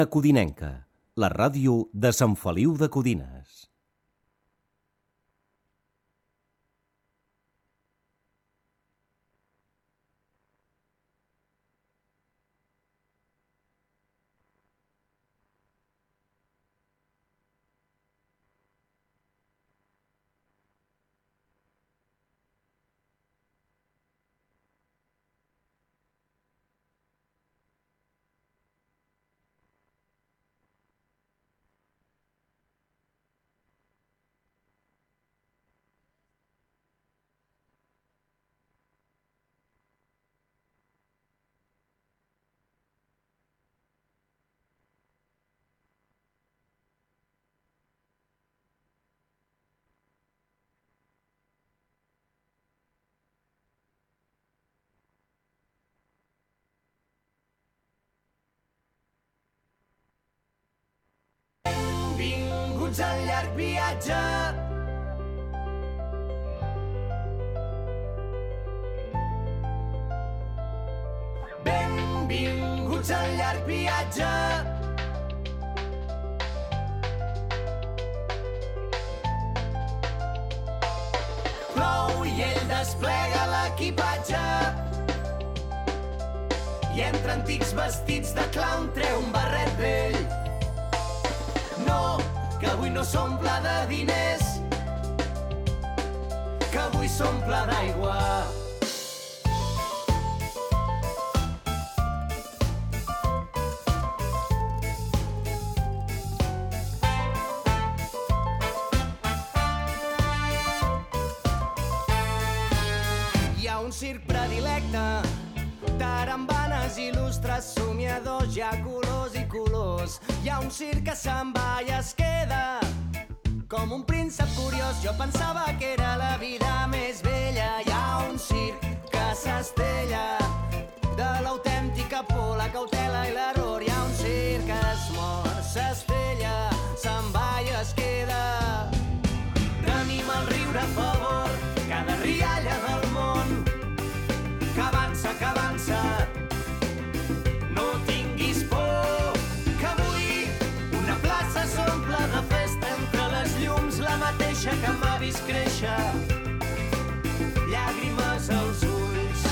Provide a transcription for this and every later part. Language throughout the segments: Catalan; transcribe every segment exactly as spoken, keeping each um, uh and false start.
Codinenca, la ràdio de Sant Feliu de Codines. Benvinguts al llarg viatge. Benvinguts al llarg viatge. Plou i ell desplega l'equipatge i entre antics vestits de clown treu un barret vell. No, que avui no s'omple de diners, que avui s'omple d'aigua. Hi ha un circ predilecte, tarambanes il·lustres, somiadors, hi ha colors i colors. Hi ha un circ que se'n va i es queda com un príncep curiós. Jo pensava que era la vida més bella. Hi ha un circ que s'estella de l'autèntica por, la cautela i l'error. Hi ha un circ que es mor, s'estella, se'n va i es queda. Tenim el riure a favor, cada rialla del món que avança, que avança. No tinguis por, que avui una plaça s'omple de festa entre les llums, la mateixa que m'ha vist créixer, llàgrimes als ulls.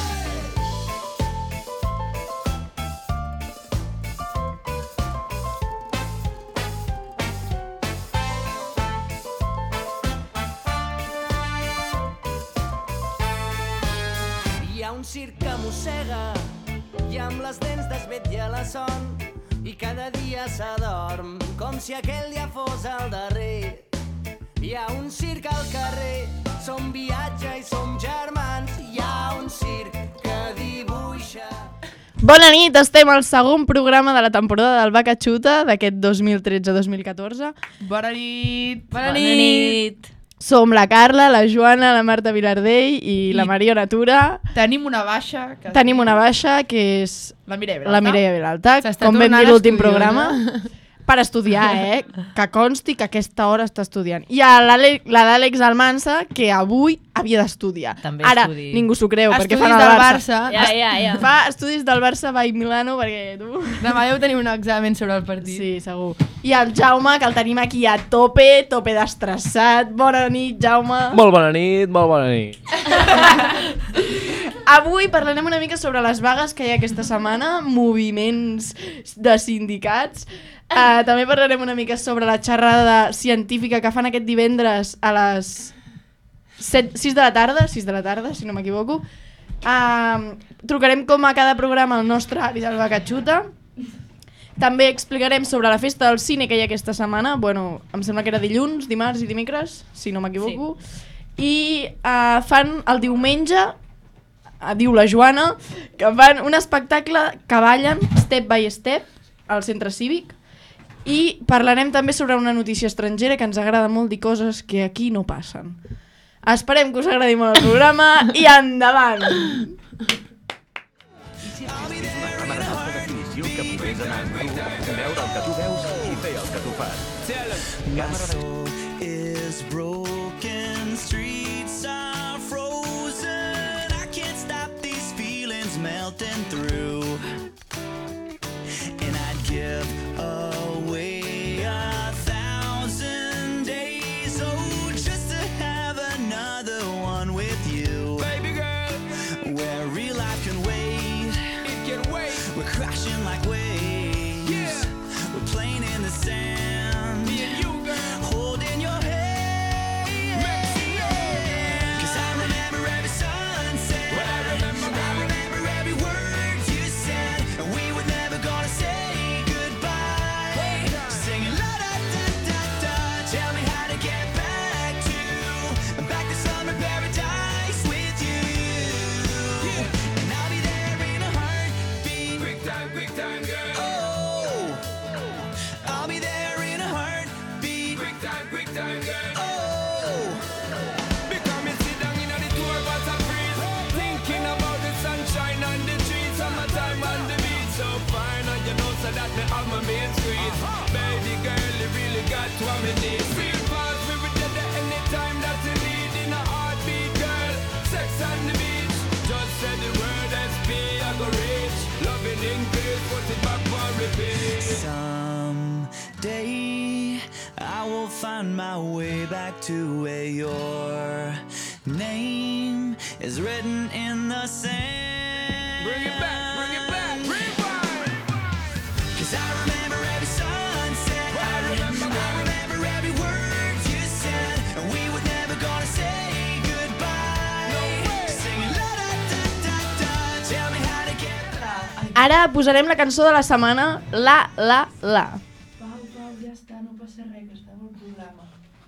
Hi ha un circ que mossega i amb les dents desvetlla la son i cada dia s'adorm com si aquell dia fos el darrer. Hi ha un circ al carrer, som viatge i som germans. Hi ha un circ que dibuixa. Bona nit, estem al segon programa de la temporada del Vaca Xuta d'aquest dos mil tretze dos mil catorze. Bona nit! Bona, Bona nit. nit! Som la Carla, la Joana, la Marta Vilardell i, I la Maria Natura. Tenim una baixa. Que tenim una baixa que és la Mireia Vilalta. La Mireia Vilalta, com vam dir l'últim programa. Per estudiar, eh? Que consti que a aquesta hora està estudiant. I a la d'Àlex Almansa, que avui havia d'estudiar. També Ara, estudi. ningú s'ho creu, Estudis perquè fan el del Barça. Barça. Ja, ja, ja. Fa estudis del Barça by Milano, perquè tu... Demà ja tenim un examen sobre el partit. Sí, segur. I el Jaume, que el tenim aquí a tope, tope d'estressat. Bona nit, Jaume. Molt bona nit, molt bona nit. Avui parlarem una mica sobre les vagues que hi ha aquesta setmana, moviments de sindicats. Uh, també parlarem una mica sobre la xerrada científica que fan aquest divendres a les sis de la tarda, sis de la tarda, si no m'equivoco. Uh, trucarem com a cada programa el nostre avi del Vaca Xuta. També explicarem sobre la festa del cine que hi ha aquesta setmana. Bueno, em sembla que era dilluns, dimarts i dimecres, si no m'equivoco. Sí. I uh, fan el diumenge, uh, diu la Joana, que fan un espectacle que ballen step by step al centre cívic. I parlarem també sobre una notícia estrangera que ens agrada molt dir coses que aquí no passen. Esperem que us agradi molt el programa i endavant! My soul is broken, streets are frozen, I can't stop these feelings melting through, and I'd give up just what me need. Feel fast, we will get there anytime that you need. In a heartbeat, girl, sex on the beach. Just say the word S P, I go reach. Loving in peace, put it back for repeat. Someday I will find my way back to where your name is written in the sand. Bring it back, bring it back, rewind. Cause I remember every sunset, I remember, I remember every word you said, and we were never gonna say goodbye. No way. Singing la da da da da, tell me how to get. Ara posarem la cançó de la setmana, La La La. Pau, Pau, ja està, no passa res, que estava al programa.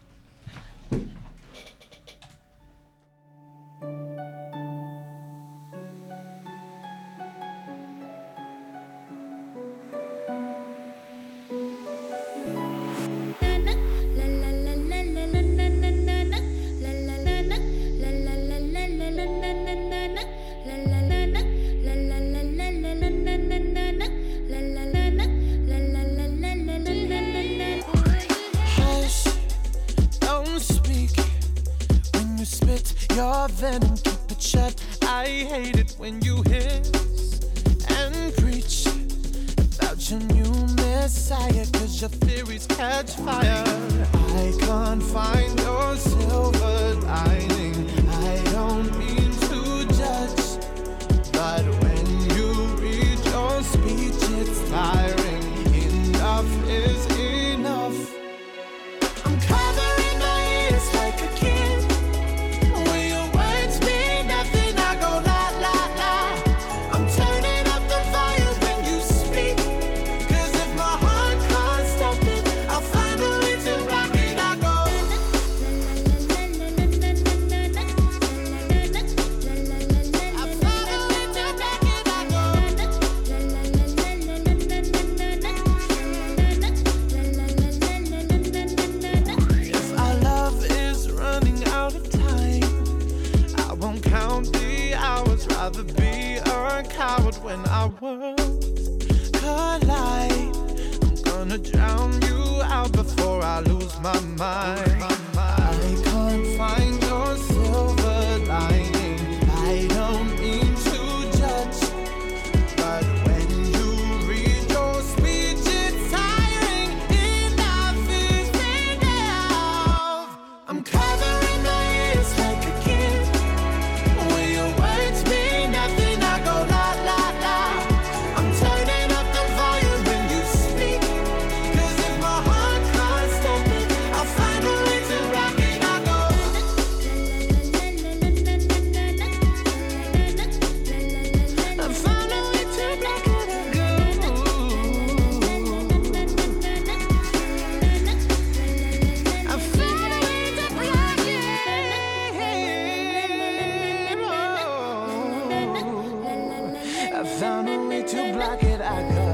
Hush, don't speak. When you spit your venom, keep it shut. I hate it when you hiss and preach about your new messiah, cause your theories catch fire. I can't find your silver lining. I don't mean to judge, but when you read your speech, it's tiring. Enough is enough. I'm covering my ears like a kid. When your words mean nothing, I go la la la. I'm turning up the volume when you speak, cause if my heart can't stop it, I'll find a way to rock it. I go I'll find a way to rock it. I go If our love is running out of time, I won't count the hours. Rather be a coward when our worlds collide. I'm gonna drown you out before I lose my mind. I can't find your silver lining. I don't mean to judge, but when you read your speech, it's tiring. Enough is enough. I'm covering my ears like a kid. When your words mean nothing, I go la la la. I'm turning up the volume when you speak, cause if my heart can't stop it, I'll find a way to rock it. I go I found a way to rock it. I go I found a way to rock it. I found a way to block it. I go.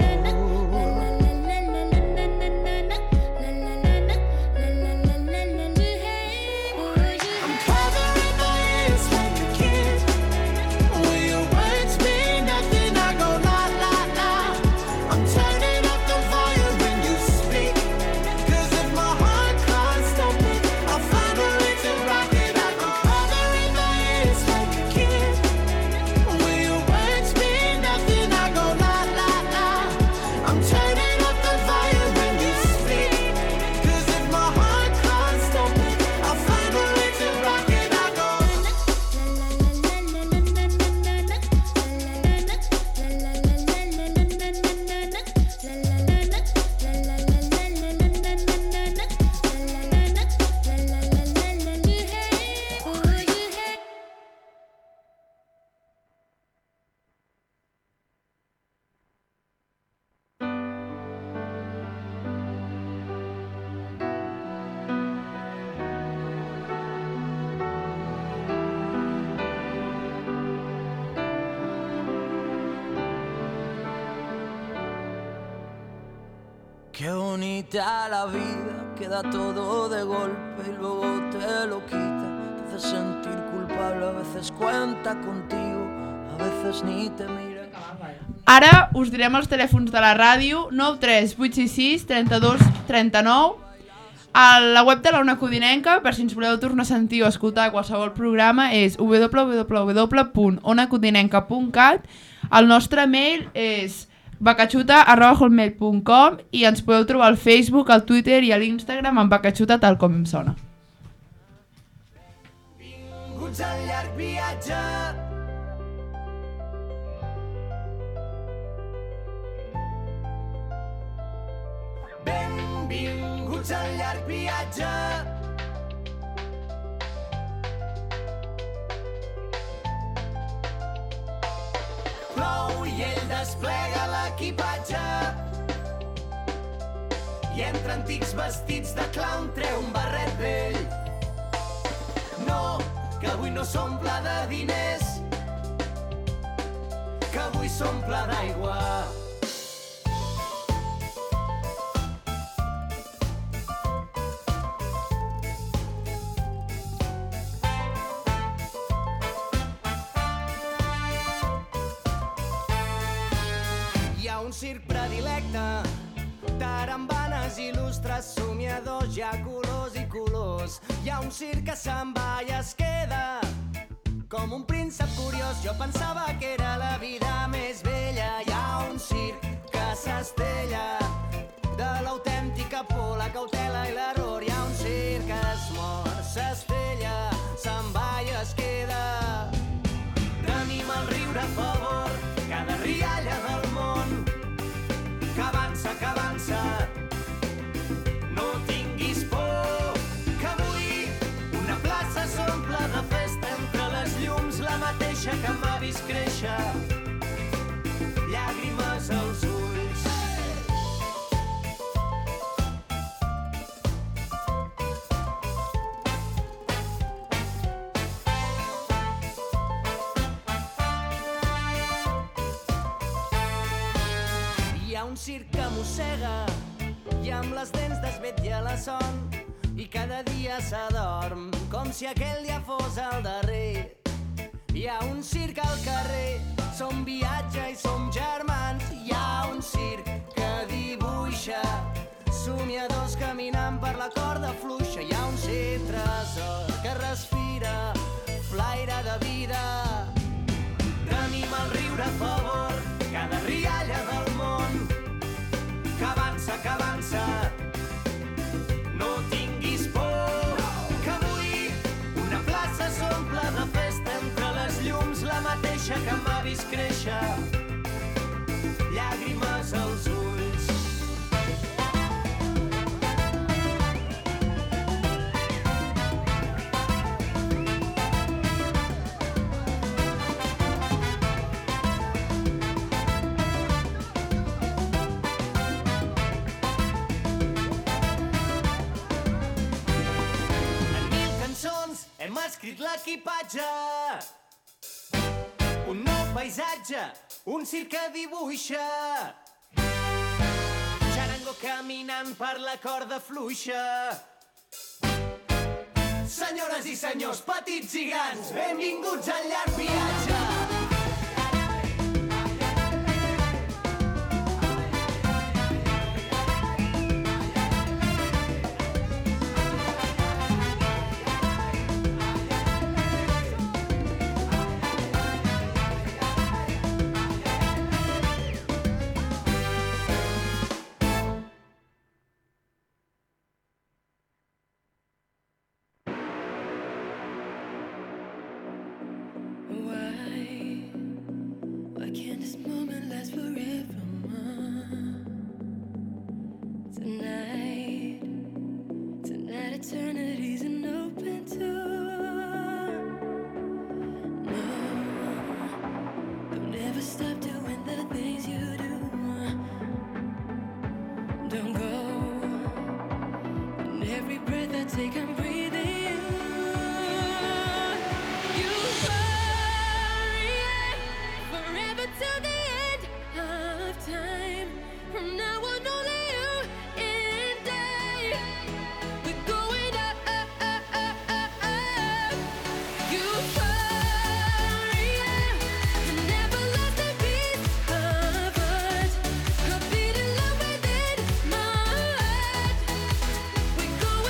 I'm covering my ears like a kid. When your words mean nothing, I go la la la. I'm turning up the volume when you speak, cause if my heart can't stop it, I'll find a way to rock it. I go covering my ears like a kid. When your words mean nothing, I go la la la. I'm turning up the volume when you speak, cause if my heart can't stop it, I'll find a way to rock it. I go Qué bonita la vida, queda todo de golpe y luego te lo quita. Te hace sentir culpable, a veces cuenta contigo, a veces ni te mira. Ara us direm els telèfons de la ràdio nou tres vuit sis sis trenta-dos trenta-nou. A la web de la Ona Codinenca, per si ens voleu tornar a sentir o escoltar qualsevol programa, és w w w punt ona codinenca punt cat. El nostre mail és bacachuta arroba hotmail punt com i ens podeu trobar al Facebook, al Twitter i a l'Instagram amb bacachuta tal com em sona. Benvinguts al llarg viatge. Benvinguts al llarg viatge. Plou i ell desplega l'equipatge i entre antics vestits de clown treu un barret vell. No, que avui no s'omple de diners, que avui s'omple d'aigua. Un circ predilecte, tarambanes il·lustres, somiadors, hi ha colors i colors. Hi ha un circ que se'n va i es queda com un príncep curiós. Jo pensava que era la vida més vella. Hi ha un circ que s'estella de l'autèntica por, la cautela i l'error. Hi ha un circ que es mor, s'estella, se'n va i es queda. Tenim el riure a favor, cada rialla del món que avança, que avança. No tinguis por, que avui una plaça s'omple de festa entre les llums, la mateixa que m'ha vist créixer, llàgrimes als ulls. Hi ha un circ que mossega i amb les dents desvetlla la son i cada dia s'adorm com si aquell dia fos el darrer. Hi ha un circ al carrer, som viatge i som germans. Hi ha un circ que dibuixa somiadors caminant per la corda fluixa. Hi ha un circ tresor que respira flaire de vida. Tenim el riure a favor, cada rialla del món que avança, que avança. No tinguis por, que avui una plaça s'omple de festa entre les llums, la mateixa que m'ha vist créixer, llàgrimes als ulls. Hem escrit l'equipatge, un nou paisatge, un circ que dibuixa, xarango caminant per la corda fluixa. Senyores i senyors, petits i grans, benvinguts al llarg viatge. Eternity's an open door. No, don't ever stop doing the things you do. Don't go. And every breath I take, I'm breathing you. You hurry forever till the end of time. From now on, only you and I. We're going up, up, up, up, up, up. You hurry, you never lost a piece of us. A beating love within my heart. We're going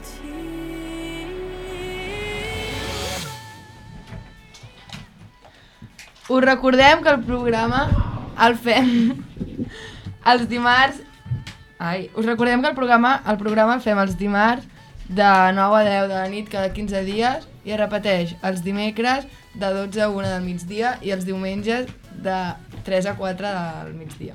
Us recordem que el programa el fem els dimarts... Ai, us recordem que el programa el programa el fem els dimarts de nou a deu de la nit cada quinze dies i es repeteix els dimecres de dotze a una del migdia i els diumenges de tres a quatre del migdia.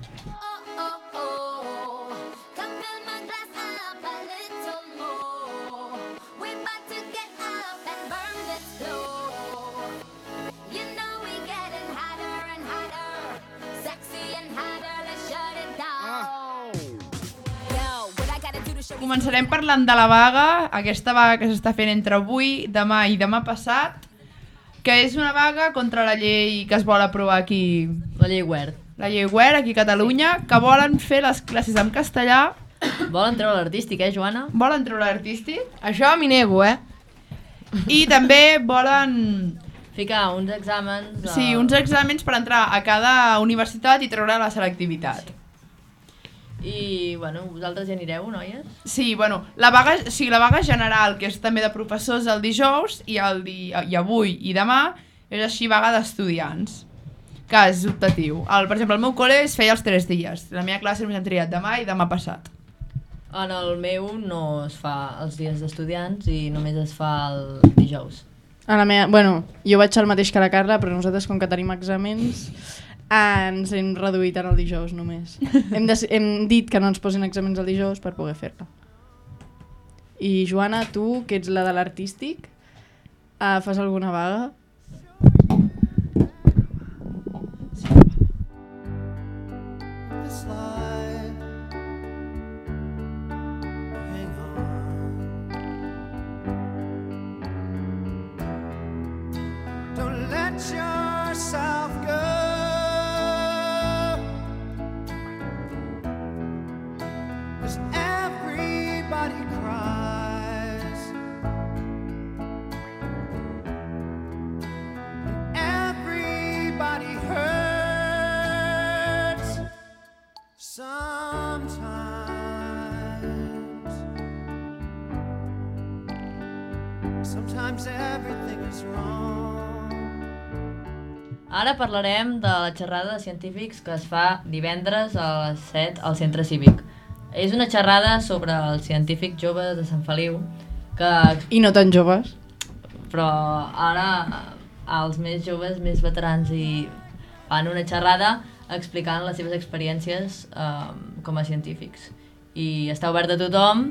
Començarem parlant de la vaga, aquesta vaga que s'està fent entre avui, demà i demà passat, que és una vaga contra la llei que es vol aprovar aquí. La llei Wert. La llei Wert, aquí a Catalunya, que volen fer les classes en castellà. Volen treure l'artístic, eh, Joana? Volen treure l'artístic. Això m'hi nego, eh? I també volen... Ficar uns exàmens... Sí, uns exàmens per entrar a cada universitat i treure la selectivitat. Sí. I, bueno, vosaltres hi anireu, noies? Sí, bueno, la vaga, o sigui, la vaga general, que és també de professors el dijous, i, el di, i avui i demà, és així vaga d'estudiants, que és optatiu. El, per exemple, el meu col·le es feia els tres dies. La meva classe m'he triat demà i demà passat. En el meu no es fa els dies d'estudiants i només es fa el dijous. A la meva, bueno, jo vaig al mateix que la Carla, però nosaltres, com que tenim exàmens, ens hem reduït en el dijous només. hem, de, hem dit que no ens posin exàmens el dijous per poder fer-la. I Joana, tu, que ets la de l'artístic, uh, fas alguna vaga? Don't let yourself go. Everybody cries, and everybody hurts sometimes. Sometimes everything is wrong. Ara parlarem de la xerrada de científics que es fa divendres a les set al Centre Cívic. És una xerrada sobre els científics joves de Sant Feliu que... I no tan joves. Però ara els més joves, més veterans, i fan una xerrada explicant les seves experiències eh, com a científics. I està obert a tothom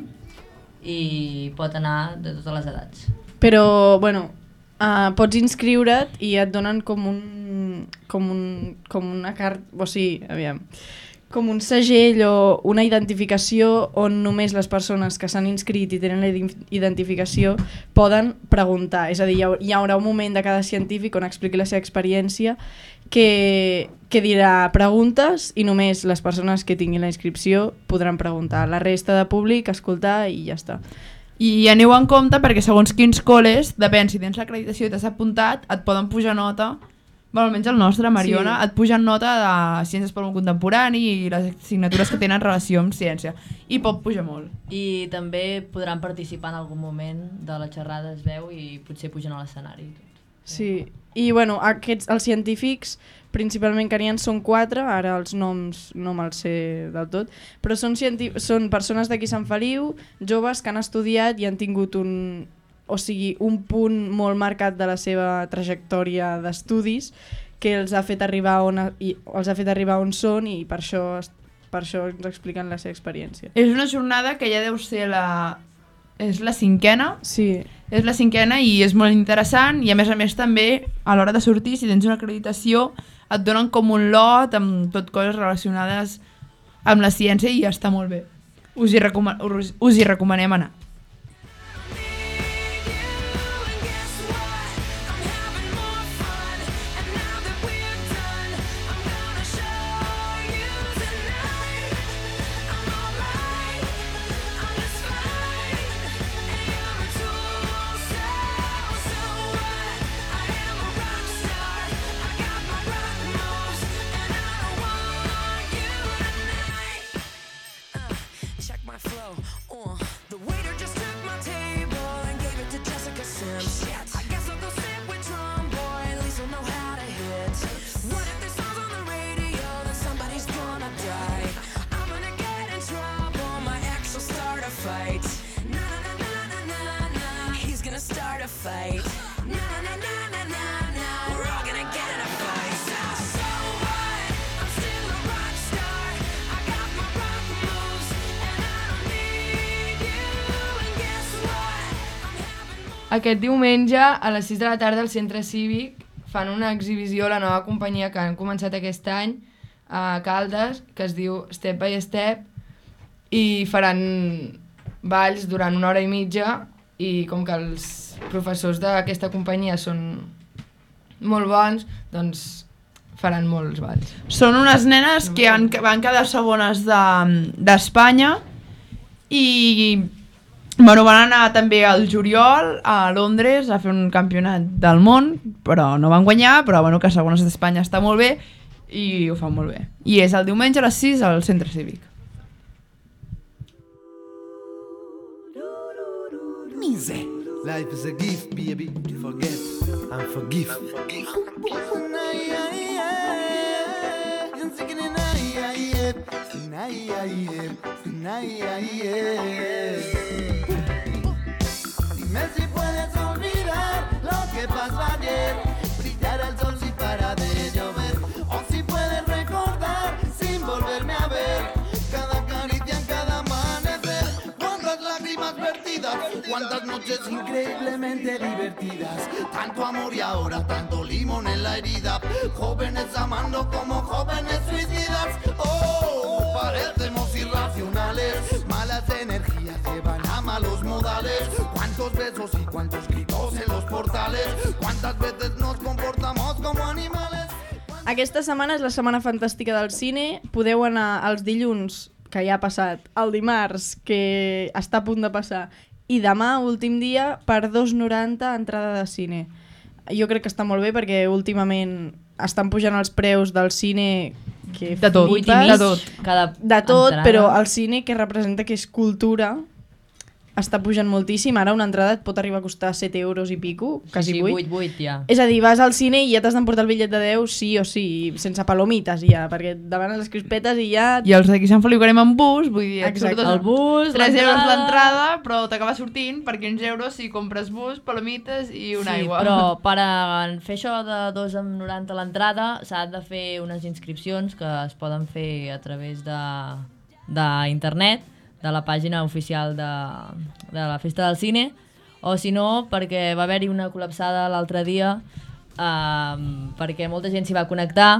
i pot anar de totes les edats. Però, bueno, uh, pots inscriure't i et donen com un... com, un, com una carta... O sigui, aviam... com un segell o una identificació on només les persones que s'han inscrit i tenen la identificació poden preguntar. És a dir, hi haurà un moment de cada científic on expliqui la seva experiència que, que dirà preguntes i només les persones que tinguin la inscripció podran preguntar. La resta de públic, escoltar i ja està. I aneu en compte perquè segons quins col·les, depèn si tens l'acreditació i t'has apuntat, et poden pujar nota. Bueno, almenys el nostre, Mariona, sí. Et pugen nota de Ciències pel món contemporani i les assignatures que tenen relació amb ciència. I pot pujar molt. I també podran participar en algun moment de la xerrada, es veu, i potser pugen a l'escenari. Sí, i bueno, aquests, els científics, principalment que n'hi ha són quatre, ara els noms no me'ls sé del tot, però són, són persones d'aquí Sant Feliu, joves que han estudiat i han tingut un... o sigui, un punt molt marcat de la seva trajectòria d'estudis que els ha fet arribar on, i, els ha fet arribar on són i per això, per això ens expliquen la seva experiència. És una jornada que ja deu ser la... és la cinquena. Sí. És la cinquena i és molt interessant i a més a més també a l'hora de sortir, si tens una acreditació, et donen com un lot amb tot coses relacionades amb la ciència i està molt bé. Us hi, recoman us, us hi recomanem anar. Check my flow, uh, the waiter just fight. Na na na na na na, we're all gonna get in a fight. So, so what? I'm still a rock star. I got my rock moves, and I don't need you. And guess what? I'm having more. Aquest diumenge, a les sis de la tarda, al Centre Cívic, fan una exhibició, la nova companyia que han començat aquest any, a Caldes, que es diu Step by Step, i faran balls durant una hora i mitja, i com que els professors d'aquesta companyia són molt bons, doncs faran molts balls. Són unes nenes que han, van quedar segones de- d'Espanya i bueno, van anar també al juliol a Londres a fer un campionat del món, però no van guanyar, però bueno, que segones d'Espanya està molt bé i ho fan molt bé. I és el diumenge a les sis al Centre Cívic. Easy. Life is a gift, baby. Forget and forgive. Dime si puedes olvidar lo que pasó ayer, brillar el sol sin para de llover, o si puedes recordar sin volverme a ver cada caricia en cada amanecer. Cuántas lágrimas vertidas, cuántas noches increíblemente divertidas, tanto amor y ahora tanto limón en la herida, jóvenes amando como jóvenes suicidas. Oh, parecemos irracionales, malas energías llevan a malos modales, cuántos besos y cuántos gritos en los portales, cuántas veces nos comportamos como animales. Aquesta setmana és la setmana fantàstica del cine. Podeu anar als dilluns, que ja ha passat, el dimarts, que està a punt de passar, i demà, últim dia, per dos noranta entrada de cine. Jo crec que està molt bé perquè últimament estan pujant els preus del cine que De tot, flipes. de tot. Cada De tot, entrada. però el cine que representa que és cultura està pujant moltíssim. Ara una entrada et pot arribar a costar set euros i pico, quasi sí, vuit. vuit, vuit, ja. És a dir, vas al cine i ja t'has d'emportar el bitllet de deu sí o sí, sense palomites ja, perquè et demanes les crispetes i ja... I els d'aquí Sant Feliu que anem amb bus, vull dir, et Exacte. surt El bus, tres euros l'entrada. l'entrada, però t'acaba sortint per quinze euros si compres bus, palomites i una Sí, aigua. però per a fer això de dos coma noranta l'entrada s'ha de fer unes inscripcions que es poden fer a través de d'internet, de la pàgina oficial de, de la Festa del Cine, o si no, perquè va haver-hi una col·lapsada l'altre dia eh, perquè molta gent s'hi va connectar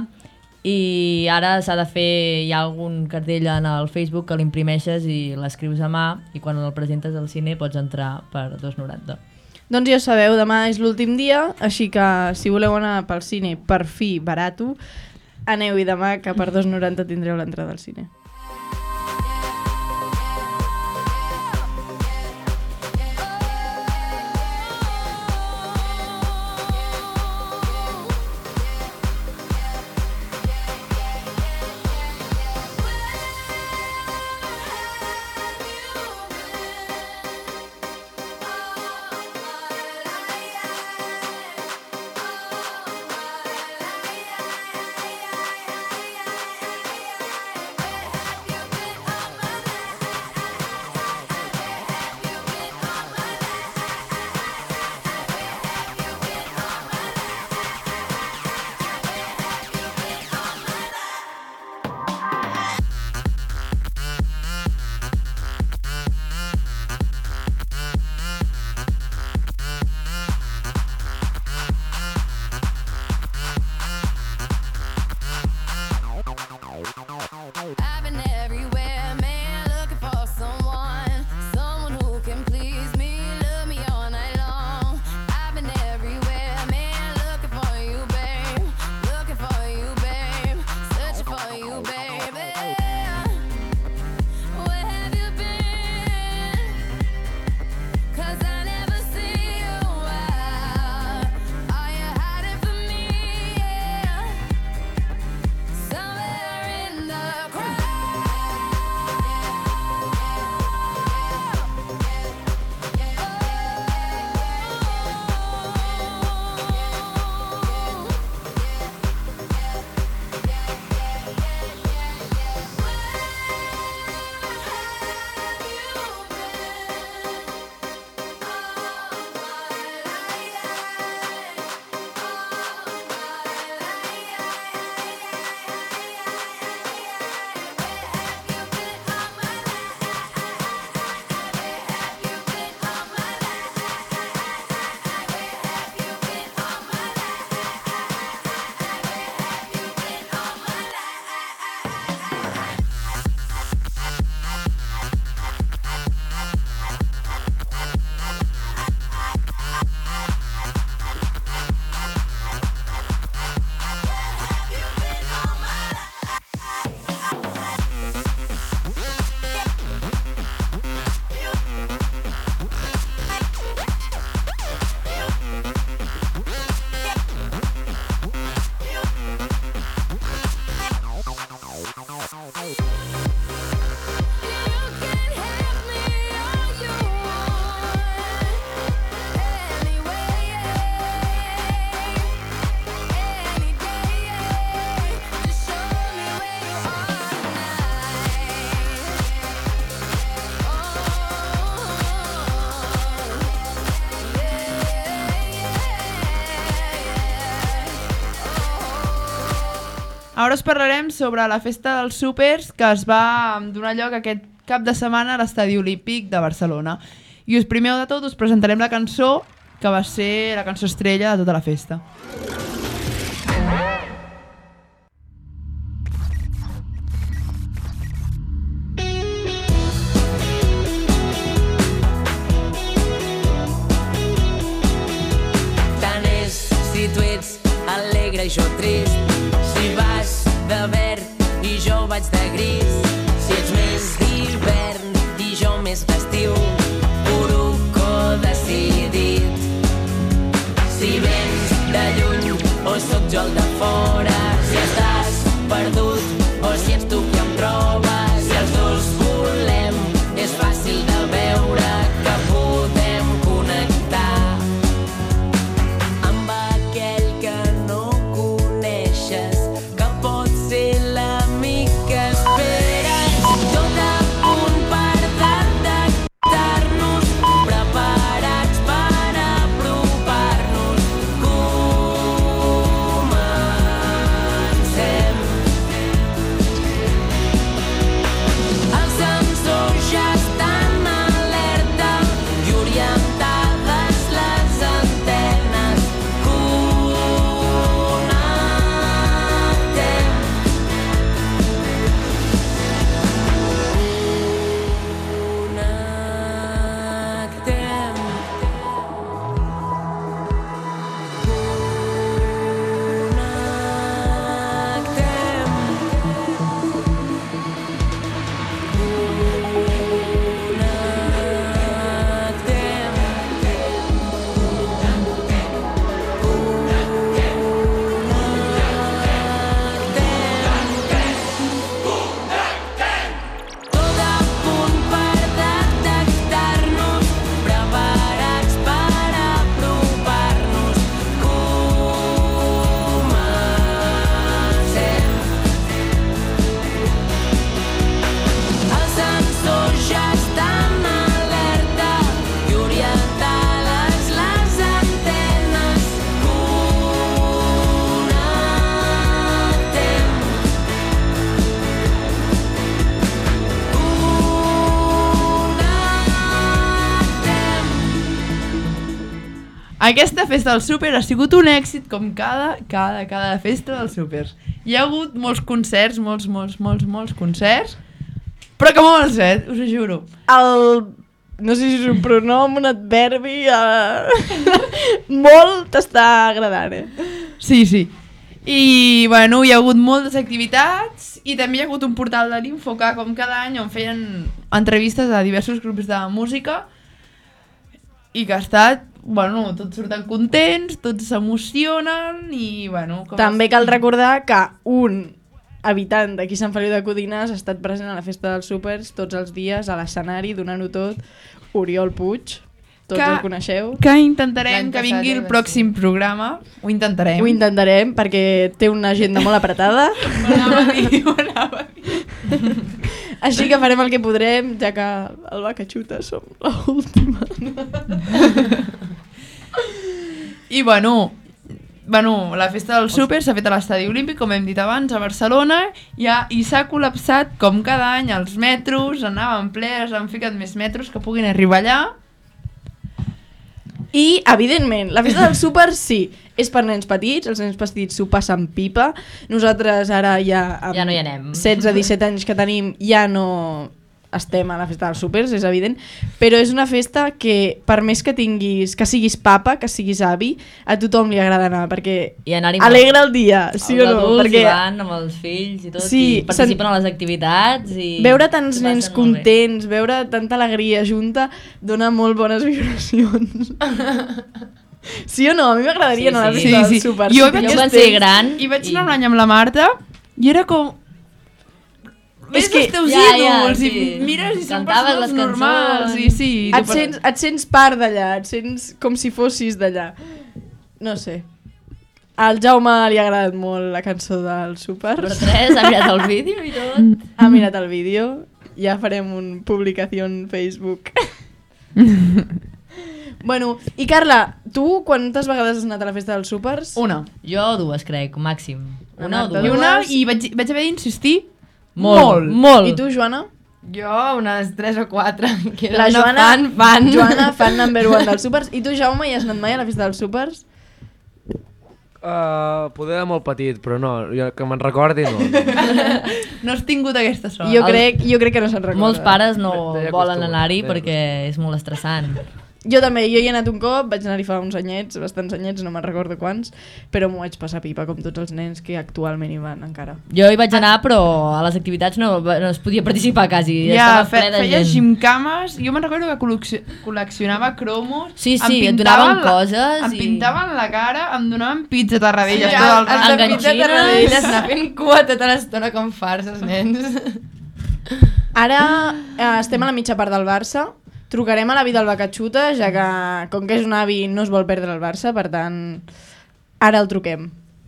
i ara s'ha de fer, hi ha algun cartell en el Facebook que l'imprimeixes i l'escrius a mà i quan el presentes al cine pots entrar per dos noranta. Doncs ja ho sabeu, demà és l'últim dia, així que si voleu anar pel cine per fi barato, aneu-hi demà que per dos noranta tindreu l'entrada al cine. Ara us parlarem sobre la festa dels súpers que es va donar lloc aquest cap de setmana a l'Estadi Olímpic de Barcelona. I us primer de tot us presentarem la cançó que va ser la cançó estrella de tota la festa. Tant és si tu ets alegre i jo trist, si vas de verd i jo vaig de gris, si ets més d'hivern i jo més d'estiu, poruc o decidit. Si vens de lluny o sóc jo el de fora, si estàs perdut o si ets tu qui em trobes, si els dos volem, és fàcil de veure que podem connectar amb aquell que no coneixes, que pot ser l'amic que esperes. Tot a punt per detectar-nos, preparats per apropar-nos. Comencem. Els sensors ja estan alerta i orientades les antenes. Connectem. Tot a punt per detectar-nos, preparats per apropar-nos. Comencem. Els sensors ja estan alerta i orientades les antenes. Connectem. Aquesta festa del súper ha sigut un èxit com cada, cada, cada festa dels súpers. Hi ha hagut molts concerts, molts, molts, molts, molts concerts, però que molts, eh? Us ho juro. El... No sé si és un pronom, un adverbi... Uh... Molt t'està agradant, eh? Sí, sí. I, bueno, hi ha hagut moltes activitats i també hi ha hagut un portal de l'Infoca, com cada any, on feien entrevistes a diversos grups de música i que ha estat, bueno, tots surten contents, tots s'emocionen i, bueno... Com També cal recordar que un habitant d'aquí Sant Feliu de Codines ha estat present a la festa dels súpers tots els dies a l'escenari, donant-ho tot, Oriol Puig, tots Que- el coneixeu. Que intentarem L'any que passat vingui ja el va pròxim programa. Ho intentarem. Ho intentarem perquè té una agenda molt apretada. Ho anava a dir, ho anava a dir. Així que farem el que podrem, ja que el Bacachuta som l'última. I bueno, bueno, la festa del súper s'ha fet a l'Estadi Olímpic, com hem dit abans, a Barcelona, i, ha, i s'ha col·lapsat, com cada any, els metros, anaven plens, han ficat més metros que puguin arribar allà. I, evidentment, la festa del súper sí, és per nens petits, els nens petits s'ho passen pipa. Nosaltres ara ja, amb Ja no hi anem. setze disset anys que tenim, ja no estem a la festa dels súpers, és evident, però és una festa que, per més que tinguis, que siguis papa, que siguis avi, a tothom li agrada anar, perquè I anar-hi alegra el dia, sí o els no? adults Perquè hi van amb els fills i tot, Sí, i participen a les activitats i veure tants s'ho nens passen molt bé. contents, veure tanta alegria junta, dona molt bones vibracions. Sí o no? A mi m'agradaria Sí, anar a la sí. festa Sí, del sí. súper. Jo Si vaig tingués quan temps. ser gran I vaig anar i- un any amb la Marta i era com... Ves que- els teus ja, ja, ídols sí. i mires i són Cantaves persones les normals cançons. i sí. i Et tu sents, et sents part d'allà, et sents com si fossis d'allà. No sé. Al Jaume li ha agradat molt la cançó del súper. Per tres, ha mirat el vídeo i tot. Ha mirat el vídeo. Ja farem un publicació en Facebook. Bueno, i Carla, tu quantes vegades has anat a la festa dels súpers? Una. Jo dues, crec, màxim. Una o Marta, dues. I una, i vaig, vaig haver d'insistir Molt, molt. molt. I tu, Joana? Jo, unes tres o quatre. Que La era una Joana, fan, fan. Joana, fan number one dels súpers. I tu, Jaume, hi has anat mai a la festa dels súpers? Uh, poder de molt petit, però no, jo, que me'n recordi no. No has tingut aquesta sort. Jo crec, jo crec que no se'n recorda. Molts pares no Ja- ja volen acostuma, anar-hi ja perquè és molt estressant. Jo també, jo hi he anat un cop, vaig anar-hi fa uns anyets, bastants anyets, no me'n recordo quants, però m'ho vaig passar pipa, com tots els nens que actualment hi van encara. Jo hi vaig anar, però a les activitats no, no es podia participar quasi. Ja, Estava fe, ple de feia gent. gimcames, jo me'n recordo que col·lecci- col·leccionava cromos. Sí, em sí, et pintaven donaven la- coses Em i- pintaven la cara, em donaven pizza tarradellas Sí, tot el els de rato. pizza tarradellas, anar fent cua tota l'estona com farses, nens. Ara eh, estem a la mitja part del Barça, trucarem a l'avi del Bacachuta, ja que, com que és un avi, no es vol perdre el Barça, per tant, ara el truquem.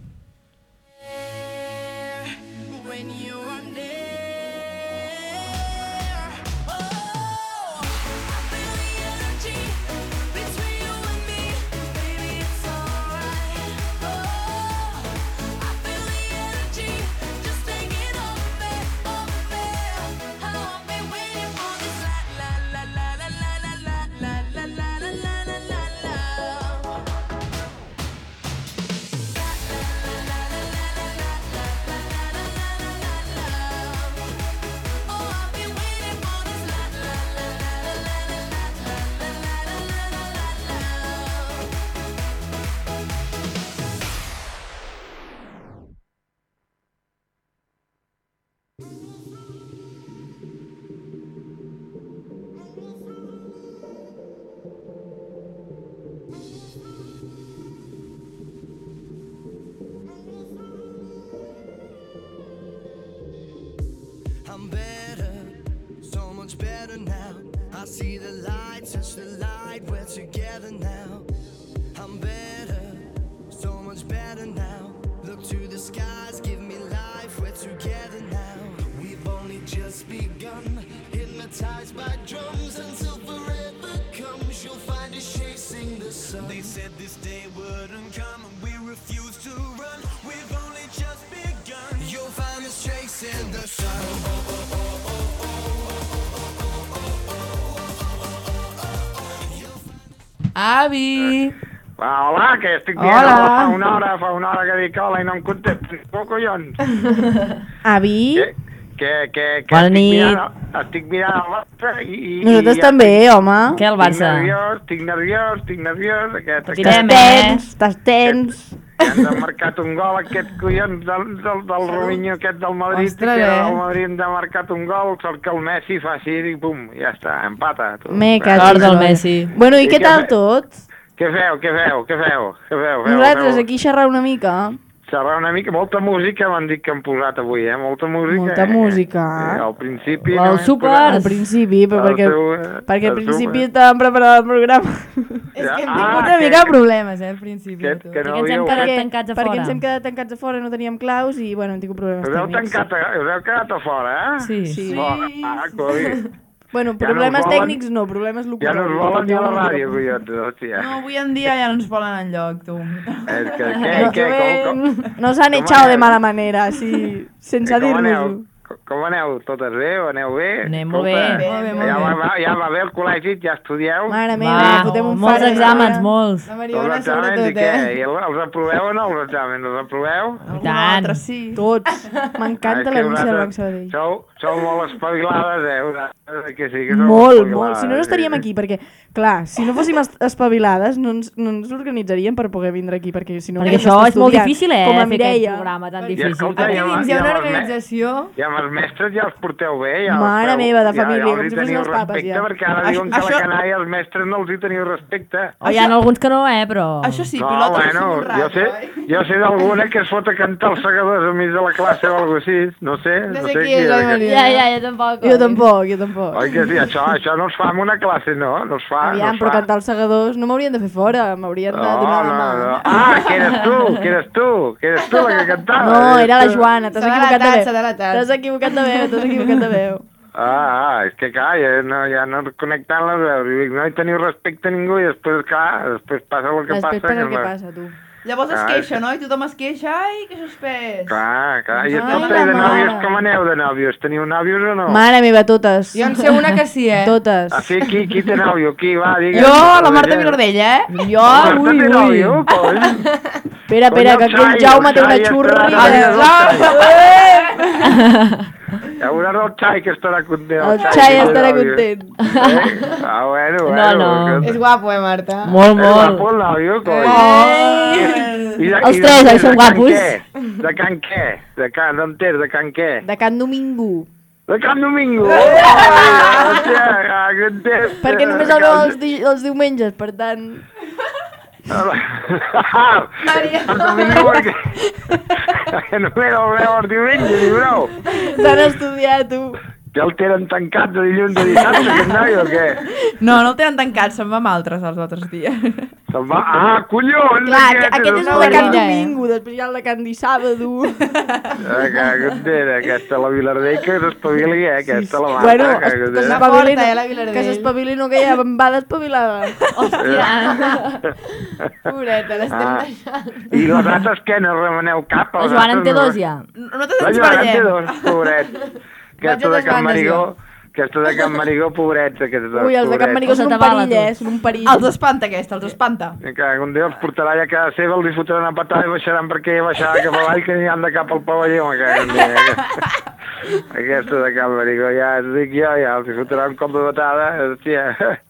I'm better, so much better now. I see the light, touch the light, we're together now. I'm better, so much better now. Look to the skies, give me life, we're together now. We've only just begun, hypnotized by drums until forever comes. You'll find us chasing the sun. They said this day wouldn't come, and we refuse to run. We've only just begun. You'll find us chasing the sun. Avi! Va, hola, que estic dient Hola. hola fa una hora, fa una hora que dic hola i no em contestes. Oh, collons. Avi? Que, que, que, que Bona estic, nit. mirant, estic mirant el Barça i... i Nosaltres i també, home. Què, el Barça? Estic nerviós, estic nerviós, estic nerviós. Aquest, Estàs aquest, tens, estàs tens. que ens ha marcat un gol aquest collons del, del, del Robinho aquest del Madrid, Ostres, que era eh? del Madrid ens ha marcat un gol, sort que el Messi fa així i pum, ja està, empata. Tu. Me Va. cago en Messi. Bueno, i què tal fe- tot? Què feu, què feu, què feu? Què feu, feu, Nosaltres feu? aquí xerrar una mica. Xerrar una mica, molta música m'han dit que han posat avui, eh? Molta música. Molta eh? música. Eh, al principi... El no hem súper. posat- Al principi, però El perquè, seu, eh, perquè al el principi súper. estàvem preparant el programa. És que hem Ah, tingut una que- mica de problemes, eh, al principi. que- tu. que no Perquè ens hem havíeu quedat fet- tancats a fora. Perquè ens hem quedat tancats a fora, no teníem claus i, bueno, hem tingut problemes Us heu, tècnics. tancat, a- us heu quedat a fora, eh? Sí. Sí. Bona, ah, coi. Bueno, Ja problemes no us volen- tècnics no, problemes Ja locals. no us volen ni a la ràdio, collons, hòstia. No, avui en dia ja no ens volen enlloc, tu. És que, què, No, què, com, com, Nos han com echado de aneu? mala manera, así, sense com dir-nos-ho. aneu? Com- Com aneu? Totes bé? Aneu bé? Anem molt bé. Escolta, Molt bé, molt ja, bé. Va, va, ja va bé el col·legi, ja estudieu? Mare Va, meva, fotem un molts fart de exàmens, cara. molts. La Els Mariona, exàmens, i sobretot, què? eh? I el- els aproveu o no, els exàmens? Els aproveu? Tant. Sí. Tots. M'encanta Ah, és que l'anunci del vosaltres Banc Sabadell. Sou, sou molt espavilades, eh? Vosaltres, que sí, que sou Molt, espavilades, molt. Si no, no estaríem sí. aquí, perquè, clar, si no fóssim es- espavilades, no ens, no ens organitzaríem per poder vindre aquí, perquè si no... Perquè hauríem això d'estar és molt estudiant, difícil, eh, com a fer aquest Mireia. programa tan I difícil. escolta, Aquí i amb- dins hi i ha amb una els me- organització. I amb els mestres ja els porteu bé, ja Mare els feu- meva, de ja- família, ja com els hi si fossin teniu els papes, respecte, ja. perquè ara Això- diuen que a això- la canalla els mestres no els hi teniu respecte. Oh, hi ha alguns que no, eh, però... Això sí, No, pilotes bueno, són un jo rato, sé, eh? jo sé d'alguna que es fot a cantar els segadors al mig de la classe o alguna així, no sé, no, sé sé qui és la aquest. Mariona. Ja, ja, jo tampoc. Jo tampoc, jo tampoc. Oi que sí, això, això no es fa en una classe, no? No es fa, no Aviam, es però fa. cantar els segadors no m'haurien de fer fora, m'haurien de No, donar no, la mà. no. Ah, que eres tu, que eres tu, que eres tu la que cantava. No, eres era la tu. Joana, t'has S'ha equivocat de delatat, veu. s'ha delatat. T'has equivocat de veu, t'has equivocat de veu. Ah, ah, és que clar, ja no, ja no connectant les veus. I dic, no hi teniu respecte a ningú i després, clar, després passa el que Després passa. passa el que no- passa, tu. Llavors es Ah, queixa, no? I tothom es queixa, ai, que suspès. Clar, clar. I Ai, escolta, la i de nòvios, mare. com aneu de nòvios? Teniu nòvios o no? Mare meva, totes. Jo en sé una que sí, eh? Totes. Ah, sí? Qui, qui té nòvio? Qui? Va, digue'm. Jo, la Marta Vilardell, eh? Jo, Marta ui, té ui. nòvio, coi. Espera, espera, que aquí el Jaume té una xurri. Ja veuràs el Xai que estarà content. El Xai estarà content. Eh? Ah, bueno, No, bueno. no. que- És guapo, eh, Marta? Molt, És guapo molt. el nòvio, coi. I de- Els i tres, de- oi, són de can guapos. què? De can què? De can d'Enter, de can què? De Can Domingo. De Can Domingo! Oh, hòstia, ah, que enter. Perquè només el veu els, di els diumenges, per tant... Maria. Can Domingo perquè... Que només el veu els diumenges, i brou. T'han estudiat, tu. Que el tenen tancat de dilluns a dissabte, aquest noi, o què? No, no el tenen tancat, se'n va amb altres els altres dies. Se'n va... Ah, collons! Clar, aquest, aquest és el de Can guerrilla, eh? Domingo, després hi ha el de Can Dissàbado. Ah, que entera, aquesta, la Vilardell, que s'espavili, eh, aquesta, la Marta. Bueno, que es- que entera. s'espavili, forta, eh, la Vilardell. que s'espavili no, que ja va despavilada. Pobreta, l'estem Ah. deixant. I les altres què, no remeneu cap? La Les Joana en altres té no- dos ja. Nosaltres La ens Joana en té barallem. dos, pobret. Aquesta a de les Can bandes, Marigó, jo. aquesta de Can Marigó, pobrets, aquests dos, Ui, els de Can Marigó són un Sota bala, perill, tu. eh? Són un perill. Els espanta aquesta, els espanta. Que un dia els portarà ja a casa seva, els hi fotran a patar i baixaran perquè baixarà cap avall, que n'hi han de cap al pavelló, me cago en Déu. Aquesta de Can Marigó, ja et dic jo, ja els hi fotrà un cop de batada, hòstia.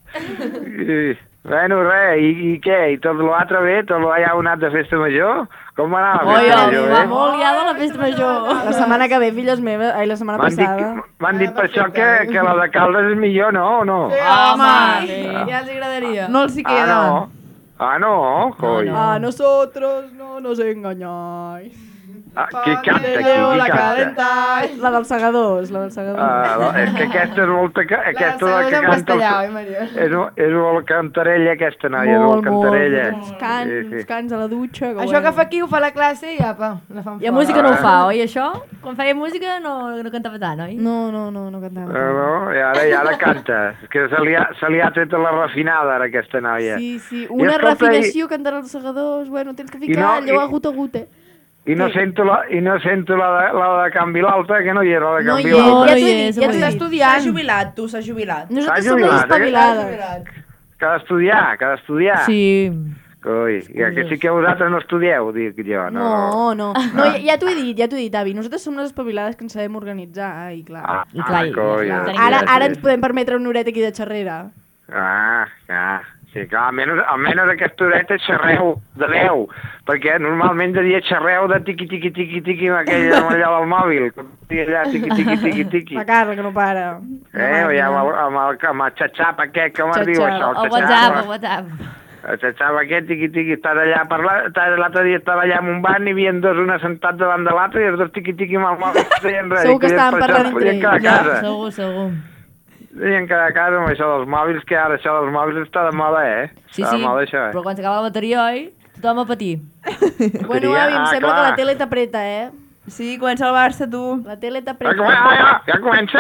I, bueno, res, i, i què? I tot l'altre bé? Tot l'altre ja heu anat de festa major? Com va anar la Oi, festa oi, major, va eh? molt liada la festa major. La setmana que ve, filles meves, ai, la setmana M'han dit, passada. m'han dit per això que, que la de Caldes és millor, no? O no? Home, Ja els agradaria. no els hi Ah, queda. no. Ah, no, coi. A nosotros no nos engañáis. Ah, qui canta aquí? Qui la canta? calentáis. La dels segadors, la dels segadors. Ah, no, és que aquesta és molt... ca- Aquesta de segons que en canta... castellà, el- oi, Maria? És, molt- és molt cantarella, aquesta noia, és molt Molt, molt. cantarella. Uns cants, Sí, sí. uns cants a la dutxa. Que Això que bueno. fa aquí ho fa a la classe i apa, la fan I a fora. música no ho fa, oi, això? Quan feia música no, no cantava tant, oi? No, no, no, no cantava. No, no, i ara, i ara canta. És que se li, ha, se li ha tret la refinada, ara, aquesta noia. Sí, sí, I una escolta, refinació cantar els segadors, bueno, tens que I ficar no, allò i- a gut a gut, eh? I, i no sento, la, i no sento la, de, la de Can Vilalta, que no hi era la de No Can hi Vilalta. és, ja no t'ho hi he dit, és, ja no t'ho hi he S'ha dit. estudiat. S'ha jubilat, tu, s'ha jubilat. Nosaltres S'ha som les jubilat, eh? espavilades. Que ha d'estudiar, que ha d'estudiar. Sí. Coi, ja que sí que vosaltres no estudieu, dic jo. No, No, no, no, ja, ja t'ho he dit, ja t'ho he dit, avi. Nosaltres som les espavilades que ens sabem organitzar, ai, clar. Ah, I clar, i- coi, clar, ja. tenim Ara, ja ara sé. ens podem permetre una horeta aquí de xerrera. Ah, ah, sí, clar, almenys, almenys aquesta horeta xerreu de veu, perquè normalment de dia xerreu de tiqui, tiqui, tiqui, tiqui, amb aquell amb allà del mòbil, que allà, tiqui, tiqui, tiqui, tiqui. La Carla, que no para. Eh, o ja amb el, amb el, amb el xatxap aquest, com es diu Xatxap. això? El WhatsApp, el WhatsApp. El xatxap aquest, tiqui, tiqui, estàs allà parlant, l'altre dia estava allà en un bar, n'hi havia dos, un assentat davant de l'altre, i els dos tiqui, tiqui, amb el mòbil, deien res. Segur que i estaven per això parlant es entre podien quedar a ells. casa. Segur, segur. Deien quedar a casa amb això dels mòbils, que ara això dels mòbils està de moda, eh? Sí, està sí, de moda, això, eh? però quan s'acaba la bateria, oi? Tothom a patir. Bueno, Bateria, avi, em ah, sembla clar. que la tele t'apreta, eh? Sí, comença el Barça, tu. La tele Ja, t'apreta. com... ah, ja, ja comença!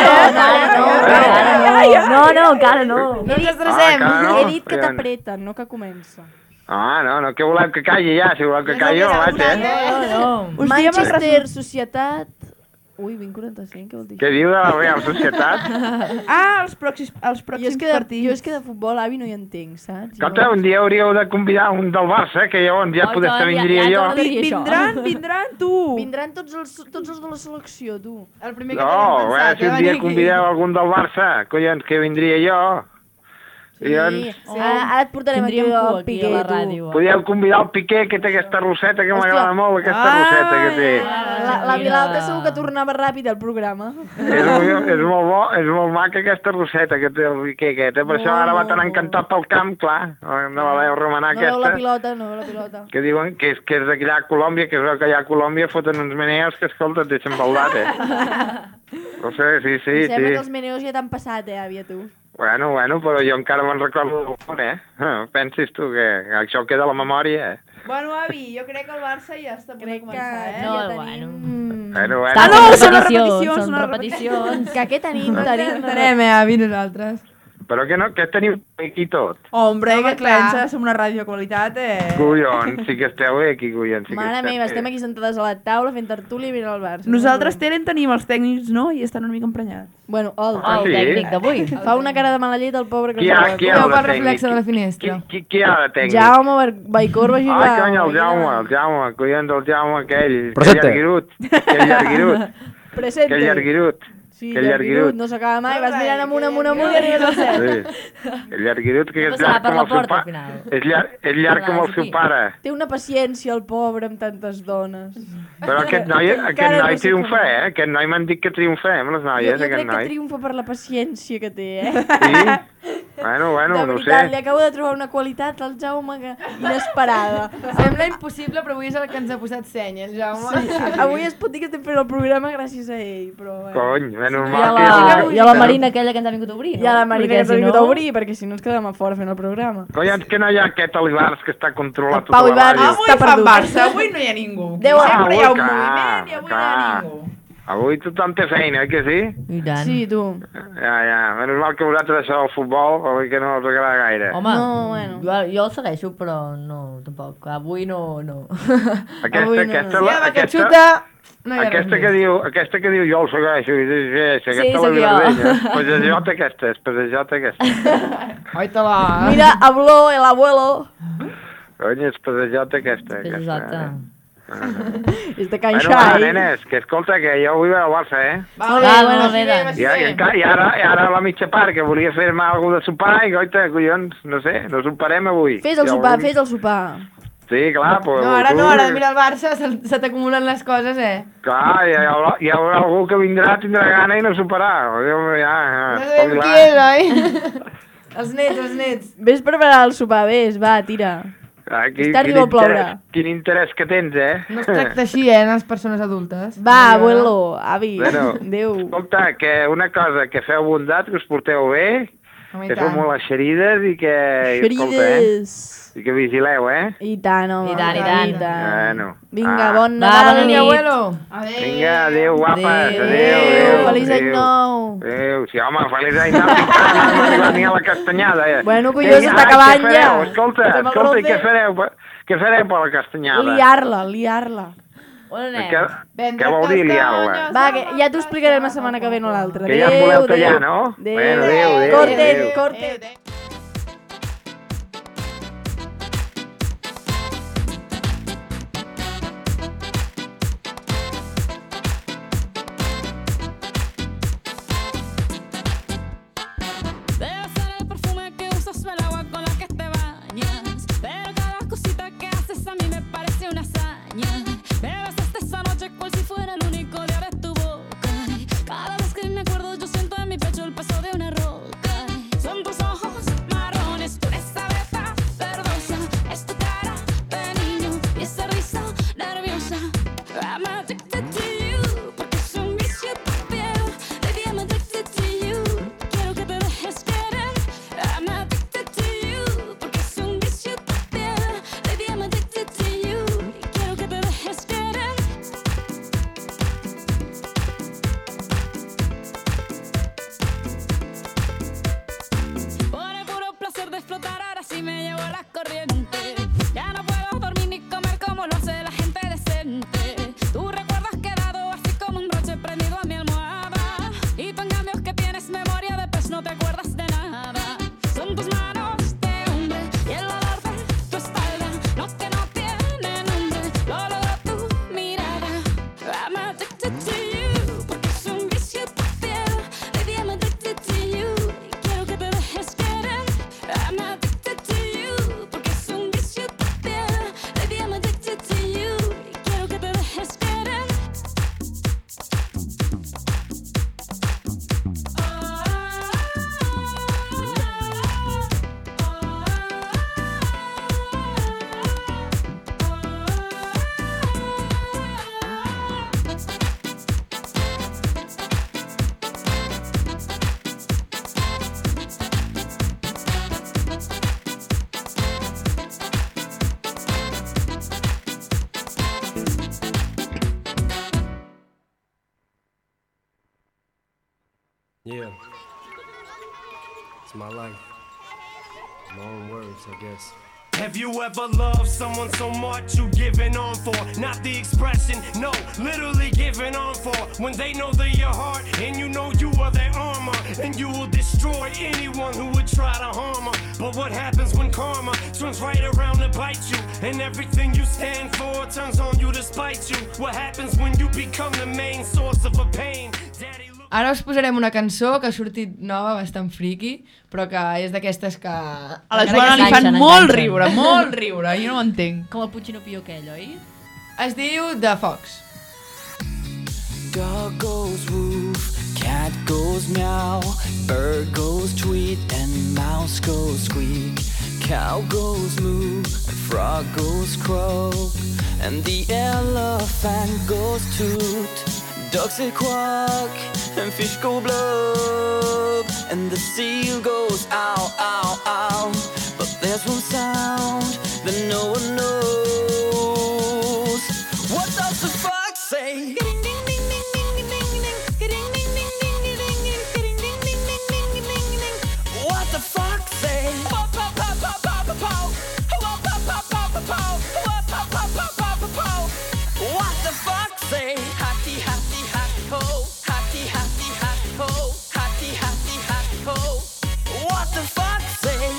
No, no, encara no. No ens estressem. Ah, encara no? He dit que Ja. t'apreten, no que comença. Ah, no, no, que voleu que calli ja, si voleu que calli jo, vaig, eh? No, no. Us diem el Manchester, Societat... Ui, vint quaranta-cinc, què vol dir? Què diu de la Real Societat? Ah, els pròxims, els Jo pròxims és, que de, partits. jo és que de futbol, avi, no hi entenc, saps? Escolta, un dia hauríeu de convidar un del Barça, que llavors ja Oi, potser ja- vindria ja jo. t'ho Vi- això. Vindran, vindran, tu. Vindran tots els, tots els de la selecció, tu. El primer que No, tenim a veure pensat, si eh, un venir dia aquí. convideu algun del Barça, collons, que vindria jo. I doncs, Sí, ara, ara et portarem aquí Tindríem cua al aquí Piqué, a la tu. ràdio. podíeu convidar el Piqué, que té aquesta roseta, que m'agrada molt, aquesta roseta que té. La, la Vilalta segur que tornava ràpid al programa. És molt, és molt bo, és molt maca aquesta roseta que té el Piqué aquest, eh? Per això ara va tan encantat pel camp, clar, no la veu remenar No veu la aquesta. pilota, no veu la pilota. Que diuen que és, que és d'allà a Colòmbia, que es veu que allà a Colòmbia foten uns meneos que, escolta, et deixen baldat, eh? No sé, sí, sí, Em sembla que els sí. meneos ja t'han passat, eh, àvia, tu. Bueno, bueno, però jo encara me'n recordo d'algun, eh? Ah, pensis tu que això queda a la memòria, eh? Bueno, avi, jo crec que el Barça ja està a punt de començar, eh? No, ja bueno. tenim... Bueno, bueno. Ah, no, són són les repeticions, repeticions, són són les repeticions. Que què tenim? Ens Tenim... entenem, eh, avi, nosaltres. Però que no, que teniu aquí tot. Hombre, Home, què et clar. penses? Som una ràdio de qualitat, eh? Collons, sí que esteu bé aquí, collons. Sí que Mare esteu meva, bé. estem aquí sentades a la taula fent tertúlia i mirant el Barça. Nosaltres tenen, tenim els tècnics, no? I estan una mica emprenyats. Bueno, el, Ah, el sí? tècnic d'avui. Fa una cara de mala llet el pobre que Qui no ha, sap. qui ha Veu de pel reflex de la tècnic? finestra. Qui, qui ha de tècnic? Jaume Bar- Baicor va Ai, jugar. cony, el Jaume, el Jaume, collons, el Jaume aquell. Que Presente. llarguirut, que llarguirut, Presente. que llarguirut. Sí, que llarguirut, no s'acaba mai, vas mirant amunt, amunt, amunt i arribes al cel. Sí. El llarguirut que No és passarà llarg per com la el seu porta, al pare. final. És llarg, és llarg com el seu pare. Té una paciència, el pobre, amb tantes dones. Però aquest noi, aquest Encara no noi sé triomfa, com. eh? Aquest noi m'han dit que triomfa, eh, amb les Jo, noies, jo aquest crec que noi. triomfa per la paciència que té, eh? Sí? Bueno, bueno, de no veritat, sé. li acabo de trobar una qualitat al Jaume que... inesperada. Sembla impossible, però avui és el que ens ha posat seny, el Jaume. Sí, avui es pot dir que estem fent el programa gràcies a ell, però... Bueno. Cony, és I normal a que... la, I a la Marina aquella que ens ha vingut a obrir, no? I a la Marina Perquè que ens ha si vingut no- a obrir, perquè si no ens quedem a fora fent el programa. Collons, que no hi ha aquest Olivars que està controlant El Pau tota la Ibars ràdio. Avui està fan perdut. Barça, avui no hi ha ningú. Deu a- Sempre hi ha un Ah, moviment i avui no hi ha clar. ningú. Avui tothom té feina, oi que sí? I tant. Sí, tu. Ja, ja, menys mal que vosaltres això del futbol, avui que no us agrada gaire. Home, No, bueno. jo, jo el segueixo, però no, tampoc. Avui no... no. Aquesta, avui no. aquesta, Sí, la, amb aquest aquesta, xuta... No hi ha aquesta, res que més. diu, aquesta que diu jo el segueixo i dius, sí, aquesta Sí, la sóc jo. vilardella. Pues jo té aquestes, pues jo té aquestes. Oi-te-la. Mira, habló el abuelo. Cony, és pues jo té aquesta. És aquesta, exacte. eh? És de Can Bueno, va, Xai. nenes, que escolta, que jo vull veure el Barça, eh? Molt bé, Val, bueno, molt bé, sí, doncs. sí, I, i, i, ara, I ara a la mitja part, que volia fer-me alguna de sopar, i goita, collons, no sé, no soparem avui. Fes el Si sopar, algun- fes el sopar. Sí, clar, pues... No, ara tu- no, ara de mirar el Barça se, se t'acumulen les coses, eh? Clar, hi haurà, hi haurà algú que vindrà, tindrà gana i no soparà. Ja, ja, ja, No sabem espavilar. qui és, oi? Els nets, els nets. Vés preparar el sopar, vés, va, tira. Ah, quin, Està quin, arriba a ploure. interès, quin interès que tens, eh? No es tracta així, eh, en les persones adultes. Va, abuelo, avi, Bueno, adéu. escolta, que una cosa, que feu bondat, que us porteu bé, Home, i que feu tant. molt les xerides i que... i escolta, eh? Ferides. I que vigileu, eh? I tant, home. I tant, i tant. Bueno. Vinga, Ah. bon Va, Nadal. bona nit. Abuelo. Adéu. Vinga, adéu, guapes. Adéu. Adéu, Adéu, adéu. feliç any adéu. nou. Adéu, sí, home, feliç any nou. Encara no hem arribat ni a la castanyada, eh? Bueno, collons, Vinga, està ai, acabant què fareu? ja. Escolta, Estem al escolta, i roce. què fareu, per- què fareu per la castanyada? Liar-la, liar-la. On anem? Què, què vol dir liar-la? Va, que ja t'ho explicarem la setmana que ve, no l'altra. Que ja em voleu tallar, no? Bueno, adéu, adéu, Corten, adéu. corten. Debe ser el perfume que usas o el agua con la que te bañas. Pero cada cosita que haces a mí me parece una hazaña. Me besaste esa noche cual si fuera el único día de tu boca. Cada vez que me acuerdo yo siento en mi pecho el peso de una roca. Son tus ojos marrones, tú esa beta verdosa. Es tu cara de niño y esa risa nerviosa. I'm addicted to you, porque es un vicio tu piel. Baby, I'm addicted to you. Quiero que te dejes querer. I'm addicted to you, porque es un vicio tu piel. Baby, I'm addicted to you. Quiero que te dejes querer. Por el puro placer de flotar, ahora sí me llevo la corriente. Ya no puedo dormir ni comer como lo hace la gente decente. Tu recuerdo has quedado así como un broche prendido a mi almohada. Y tú en cambio que tienes memoria de pez no te acuerdas de nada. Son tus manos de hombre y el olor de tu espalda. No que no tiene nombre, lo logró tu mirada. I'm addicted to you, porque es un vicio tu piel. Baby, I'm addicted to you, quiero que te dejes querer. I'm addicted to you, porque es un vicio tu piel. Baby, I'm addicted to you, quiero que te dejes querer. Yeah. It's my life. My own words, I guess. Have you ever loved someone so much you giving on for? Not the expression, no, literally giving on for. When they know they're your heart and you know you are their armor, and you will destroy anyone who would try to harm her. But what happens when karma turns right around to bite you, and everything you stand for turns on you to spite you? What happens when you become the main source of a pain? Daddy, ara us posarem una cançó que ha sortit nova, bastant friki, però que és d'aquestes que... A la Joana li fan molt riure, molt riure, jo no ho entenc. Com el Puccino Pio aquell, oi? Es diu The Fox. Dog goes woof, cat goes meow, bird goes tweet, and mouse goes squeak. Cow goes moo, and frog goes croak, and the elephant goes toot. Ducks say quack, and fish go blub, and the seal goes ow, ow, ow. But there's one sound that no one knows. What does the fox say? What the fox say? What the fox say? Hatty, hatty, hatty ho, hatty, hatty, hatty ho, hatty, hatty, hatty ho. What the fox say?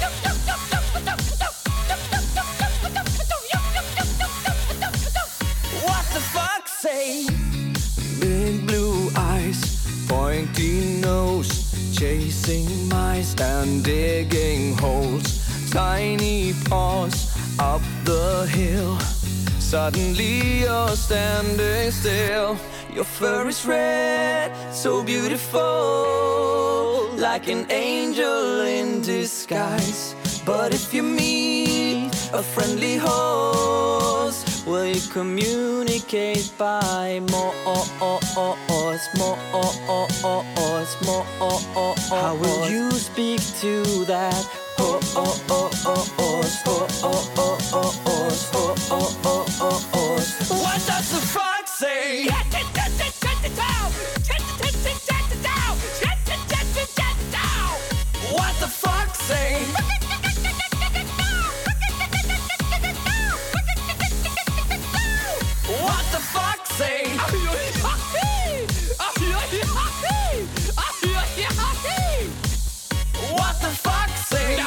What the fox say? Big blue eyes, pointy nose, chasing mice and digging holes. Tiny paws up the hill. Suddenly you're standing still. Your fur is red, so beautiful, like an angel in disguise. But if you meet a friendly horse, will you communicate by more, more, more? How will you speak to that horse? What does the fox say? What the fox say? What the fox say? What the fox say?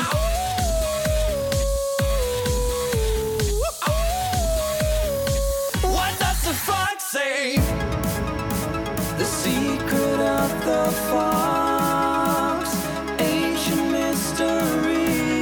What does the fox say? The secret of the fox, ancient mystery.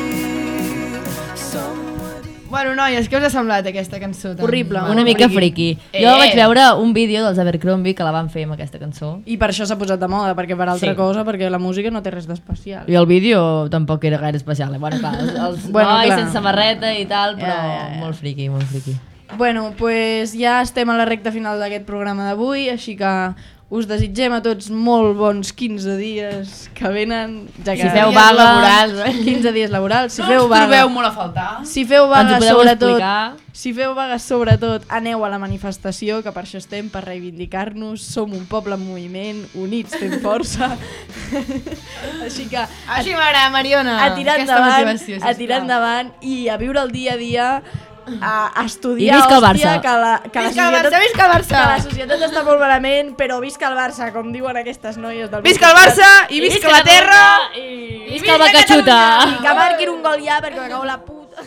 Bueno, noies, què us ha semblat aquesta cançó? Tan... Horrible. Una mica friki. Eh. Jo vaig veure un vídeo dels Abercrombie que la van fer amb aquesta cançó. I per això s'ha posat de moda, perquè per altra Sí. cosa, perquè la música no té res d'especial. I el vídeo tampoc era gaire especial. Eh? Bueno, clar, els, els Bueno, nois clar. sense samarreta i tal, però Ja, ja, ja. molt friki, molt friki. Bueno, pues ja estem a la recta final d'aquest programa d'avui, així que us desitgem a tots molt bons quinze dies que venen. Ja que Si feu vaga... laborals, eh? quinze dies laborals. Si No feu ens vaga, trobeu molt a faltar. Si feu Ens ho vaga, podeu sobretot, explicar. si feu vaga, sobretot, aneu a la manifestació, que per això estem, per reivindicar-nos. Som un poble en moviment, units fem força. Així que... Així m'agrada, Mariona. A tirar Aquesta endavant, motivació, a tirar sisplau. endavant i a viure el dia a dia, a estudiar, I visca el hòstia, Barça. que la, que la Visca el societat, Barça, visca el Barça! que la societat està molt malament, però visca el Barça, com diuen aquestes noies del Visca el Barça i visca la terra i visca el Bacachuta. Catalunya! I que marquin un gol ja, perquè m'acabo la puta.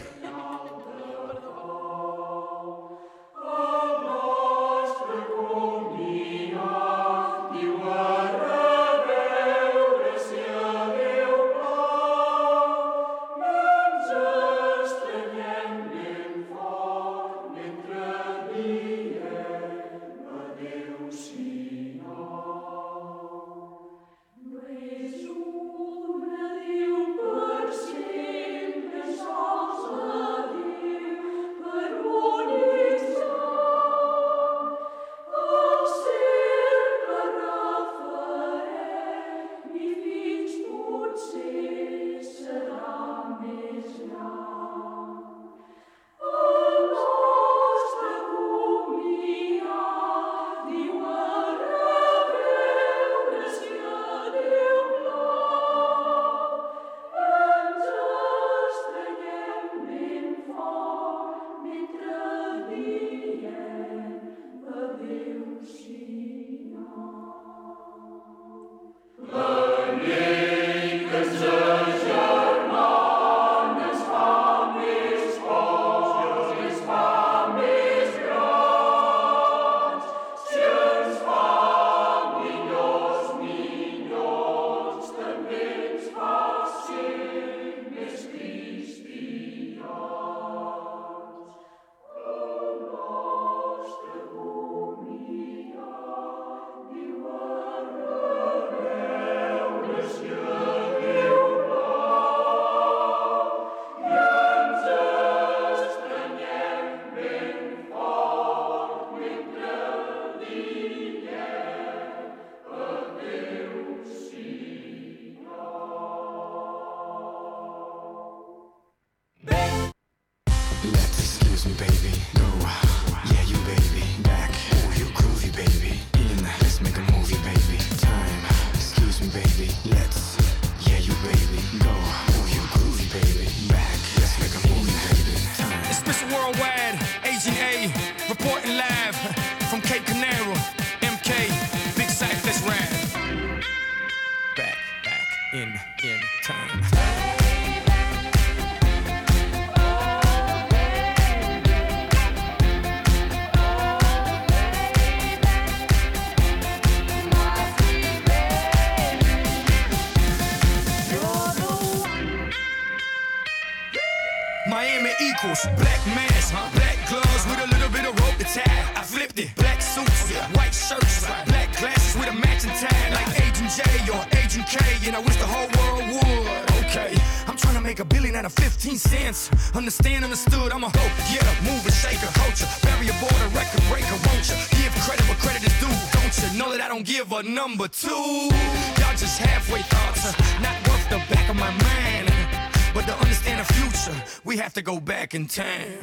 Diu per sempre sol Let's excuse me, baby. Go, yeah, you baby. Back, oh, you groovy, baby. In, let's make a movie, baby. Time, excuse me, baby. Let's, yeah, you baby. Go, oh, you groovy, baby. Back, let's make a movie, baby. Time. It's Mister Worldwide, Agent A, reporting live from Cape Canaveral. M K, Big Sight, let's ride. Back, back, in, in time. Miami equals black mask, black gloves with a little bit of rope to tie. I flipped it, black suits, white shirts, black glasses with a matching tie, like Agent J or Agent K, and I wish the whole world would. Okay, I'm trying to make a billion out of fifteen cents. Understand, understood, I'm a hoe, yeah, mover, shaker, culture, barrier border, record breaker, won't you? Give credit where credit is due, don't you? Know that I don't give a number two. Y'all just halfway thoughts, not worth the back of my mind. But to understand the future, we have to go back in time.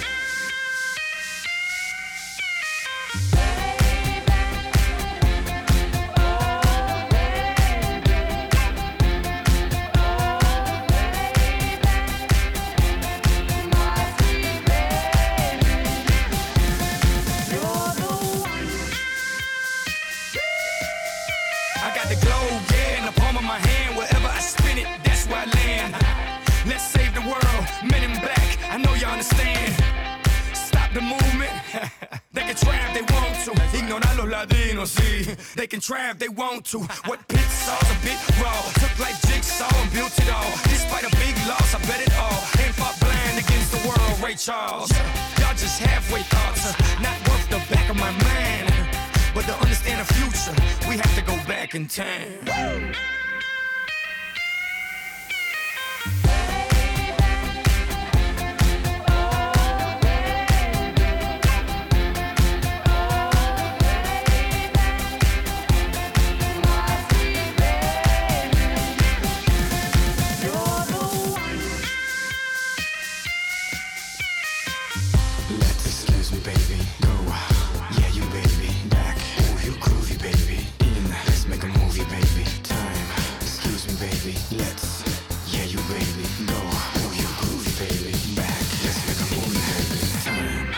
I got the globe, yeah, in the palm of my hand. Wherever I spin it, that's where I land. Let's save the world, men in black, I know you understand. Stop the movement, they can try if they want to. Ignorar los latinos, sí. They can try if they want to. What pit saw's a bit raw. Took like jigsaw and built it all. Despite a big loss, I bet it all. Ain't fought blind against the world, Ray Charles. Y'all just halfway thoughts, not worth the back of my mind. But to understand the future, we have to go back in time. Let's excuse me, baby. Go, yeah, you baby. Back, oh, you groovy, baby. In, let's make a movie, baby. Time, excuse me, baby. Let's, yeah, you baby. Go, oh, you groovy, baby. Back, let's make a movie, baby. Time.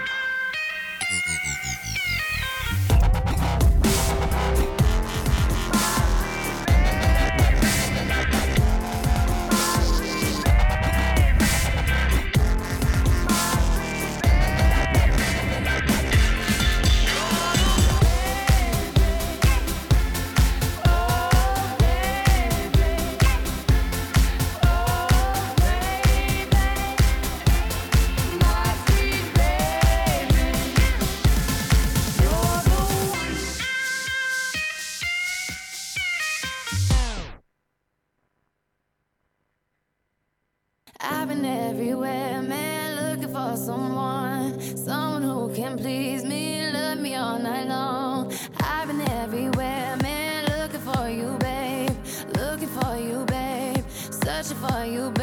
I've been everywhere, man, looking for someone, someone who can please me, love me all night long. I've been everywhere, man, looking for you, babe, looking for you, babe, searching for you,